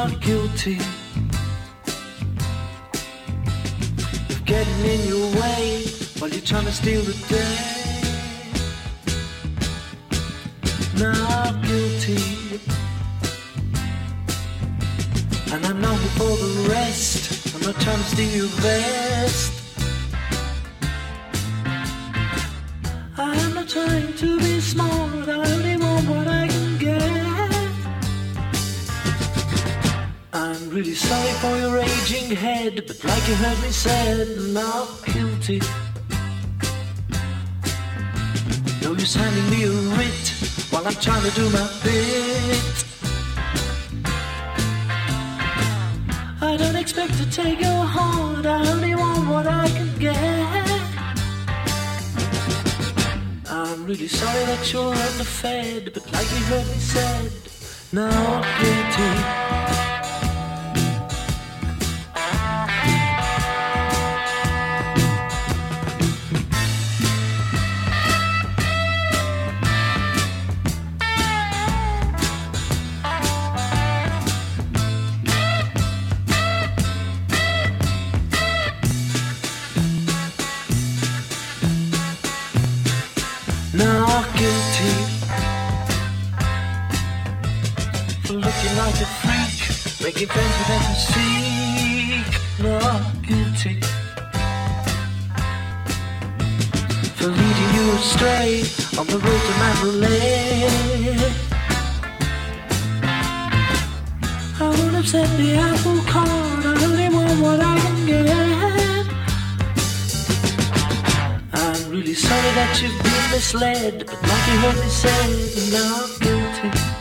not guilty of getting in your way while you're trying to steal the day. Not guilty, and I'm not here for the rest. I'm not trying to steal your vest. I'm not trying to be smart, I only want what I can get. I'm really sorry for your raging head, but like you heard me said, not guilty. No use handing me a writ while I'm trying to do my bit. I don't expect to take your heart, I only want what I can get. I'm really sorry that you're underfed, but like you heard me said, not guilty. Not guilty for looking like a freak, making friends with emphasis. Not guilty for leading you astray on the road to Mandalay. I won't have set the apple cart, I only want what I can get. I'm really sorry that you've been misled, but like you heard me say, not guilty.